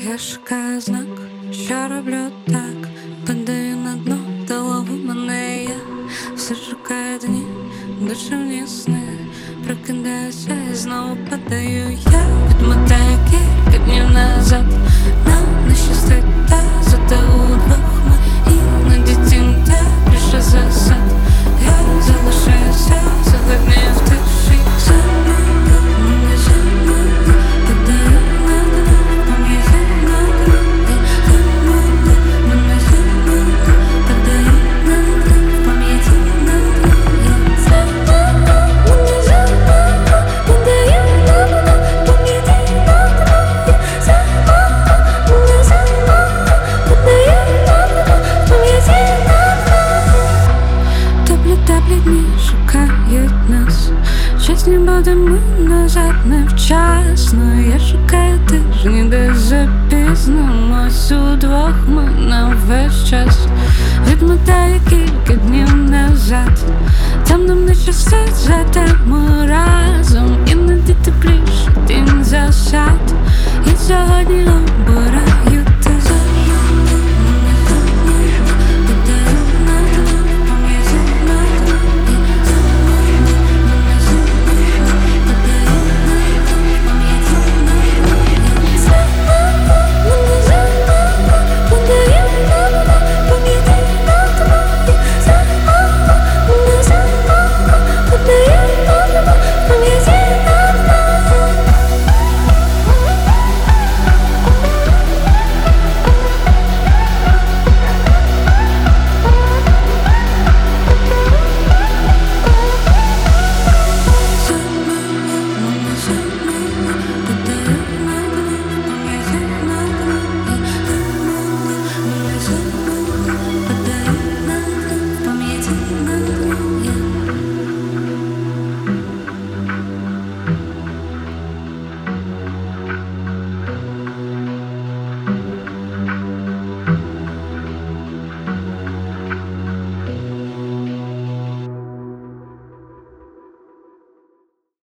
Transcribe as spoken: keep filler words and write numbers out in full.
Я шукаю знак, що роблю так, падаю на дно, та лови мене я. Все шукаю дні, душевні сни, прокидаюся і знову падаю я. Відмотаю кілька днів назад, нам не щастить, та зате удвох ми іноді тінь тепліше за сад. Я залишаюся сьогодні в тиші. Занадто, не занадто, падаю на дно, пам'яті на дно. Занадто, мене занадто, падаю на дно, пам'яті на дно. Занадто, мене занадто, падаю на дно, пам'яті на дно. Занадто, мене занадто, падаю на дно, пам'яті на дно. Теплі-теплі дні шукають нас, чесні будемо назад невчасно. Я шукаю тижні, де запізнимось удвох ми на весь час. Відмотаю кілька днів назад, там нам не щастить, зате ми разом. Іноді тепліше тінь засад.